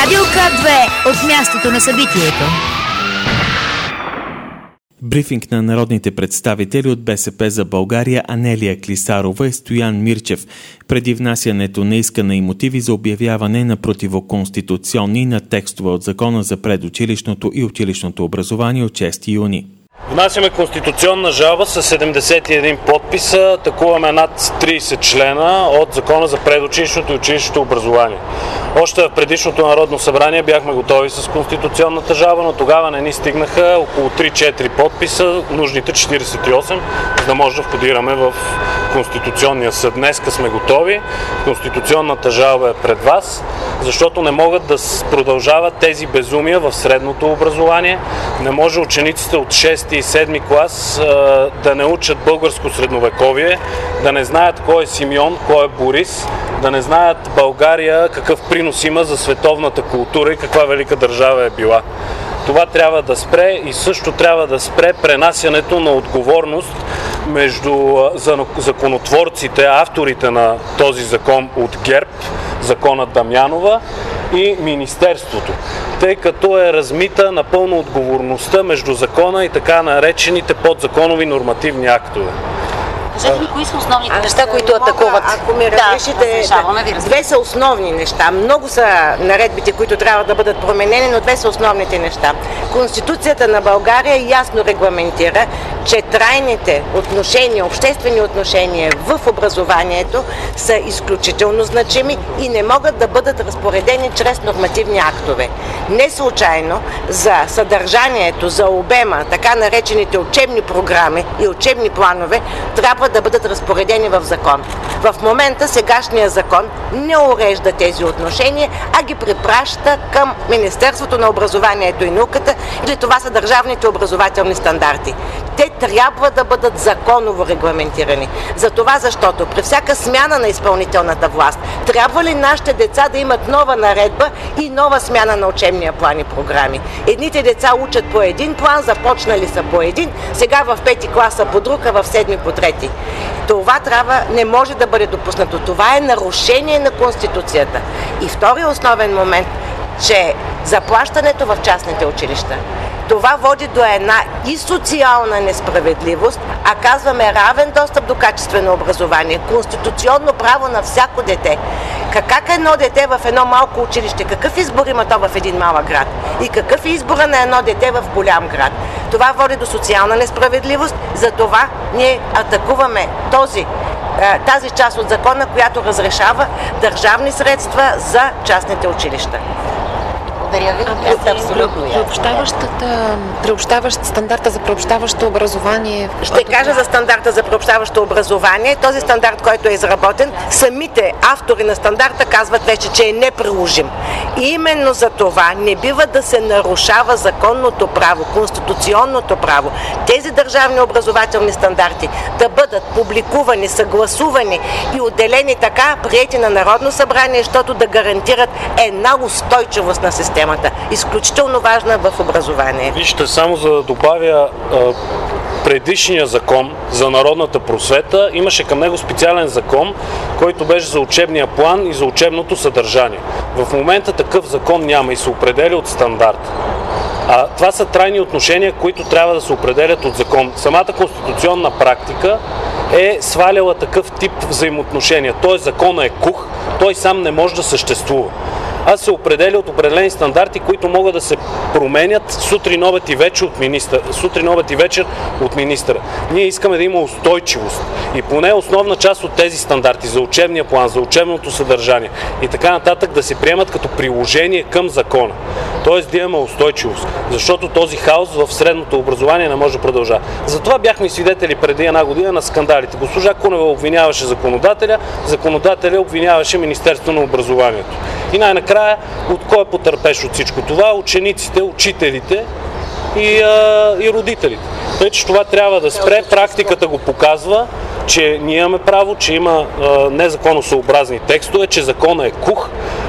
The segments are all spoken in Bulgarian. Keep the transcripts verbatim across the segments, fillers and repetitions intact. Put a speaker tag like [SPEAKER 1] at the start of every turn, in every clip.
[SPEAKER 1] Радио К две от мястото на събитието.
[SPEAKER 2] Брифинг на народните представители от БСП за България Анелия Клисарова и Стоян Мирчев преди внасянето на искане и мотиви за обявяване на противоконституционни на текстове от Закона за предучилищното и училищното образование от шести юни.
[SPEAKER 3] Внасяме конституционна жалба с седемдесет и един подписа, атакуваме над трийсет члена от Закона за предучилищното и училищното образование. Още в предишното Народно събрание бяхме готови с конституционната жалба, но тогава не ни стигнаха около три-четири подписа, нужните четирийсет и осем, за да може да входираме в Конституционния съд. Днеска сме готови, конституционната жалба е пред вас, защото не могат да продължават тези безумия в средното образование. Не може учениците от шести и седми клас да не учат българско средновековие, да не знаят кой е Симеон, кой е Борис, да не знаят България какъв принос има за световната култура и каква велика държава е била. Това трябва да спре и също трябва да спре пренасянето на отговорност между законотворците, авторите на този закон от ГЕРБ, законът Дамянова, и Министерството, тъй като е размита напълно отговорността между закона и така наречените подзаконови нормативни актове.
[SPEAKER 4] Кажете ми, кои са основните
[SPEAKER 5] а неща, които атакуват?
[SPEAKER 4] Ако ми разрешите,
[SPEAKER 5] да, две са основни неща. Много са наредбите, които трябва да бъдат променени, но две са основните неща. Конституцията на България ясно регламентира, че трайните отношения, обществени отношения в образованието са изключително значими и не могат да бъдат разпоредени чрез нормативни актове. Не случайно за съдържанието, за обема, така наречените учебни програми и учебни планове трябва да бъдат разпоредени в закон. В момента сегашният закон не урежда тези отношения, а ги препраща към Министерството на образованието и науката, или това са държавните образователни стандарти. Те трябва да бъдат законово регламентирани. За това, защото при всяка смяна на изпълнителната власт трябва ли нашите деца да имат нова наредба и нова смяна на учебния план и програми? Едните деца учат по един план, започнали са по един, сега в пети класа по друг, а в седми по трети. Това трябва, не може да бъде допуснато. Това е нарушение на Конституцията. И втория основен момент, че заплащането в частните училища, това води до една и социална несправедливост, а казваме равен достъп до качествено образование, конституционно право на всяко дете. Как едно дете в едно малко училище, какъв избор има то в един малък град? И какъв е избора на едно дете в голям град? Това води до социална несправедливост, затова ние атакуваме този, тази част от закона, която разрешава държавни средства за частните училища.
[SPEAKER 4] Приобщаващ стандарта за приобщаващо образование.
[SPEAKER 5] Ще кажа за стандарта за приобщаващо образование. Този стандарт, който е изработен, самите автори на стандарта казват вече, че е неприложим. И именно за това не бива да се нарушава законното право, конституционното право. Тези държавни образователни стандарти да бъдат публикувани, съгласувани и отделени така, приети на Народно събрание, защото да гарантират една устойчивост на системата. Изключително важна в образование.
[SPEAKER 3] Вижте, само за да добавя предишния закон за народната просвета, имаше към него специален закон, който беше за учебния план и за учебното съдържание. В момента такъв закон няма и се определя от стандарт. А това са трайни отношения, които трябва да се определят от закон. Самата конституционна практика е сваляла такъв тип взаимоотношения. Той законът е кух, той сам не може да съществува. Аз се определя от определени стандарти, които могат да се променят сутрин, обед и вечер от министър, сутрин, обед и вечер от министъра. Ние искаме да има устойчивост и поне основна част от тези стандарти за учебния план, за учебното съдържание и така нататък да се приемат като приложение към закона. Тоест да имаме устойчивост, защото този хаос в средното образование не може да продължава. Затова бяхме свидетели преди една година на скандалите. Госпожа Кунева обвиняваше законодателя, законодателя обвиняваше Министерството на образованието. И най-накрая, от кой е потърпеш от всичко това? Учениците, учителите и, а, и родителите. Тъй, че това трябва да спре. Практиката го показва, че ние имаме право, че има а, незаконосъобразни текстове, че законът е кух,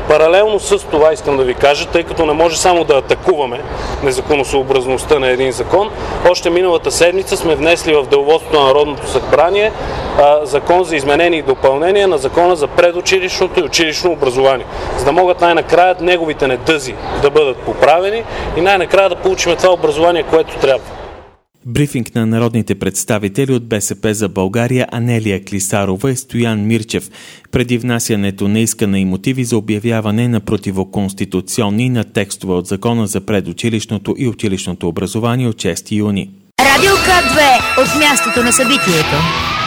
[SPEAKER 3] Паралелно с това искам да ви кажа, тъй като не може само да атакуваме незаконосъобразността на един закон, още миналата седмица сме внесли в деловодството на Народното събрание а, закон за изменение и допълнение на закона за предучилищното и училищно образование, за да могат най-накрая неговите недъзи да бъдат поправени и най-накрая да получим това образование, което трябва.
[SPEAKER 2] Брифинг на народните представители от БСП за България Анелия Клисарова и Стоян Мирчев преди внасянето на искане и мотиви за обявяване на противоконституционни на текстове от Закона за предучилищното и училищното образование от шести юни.
[SPEAKER 1] Радио К две от мястото на събитието.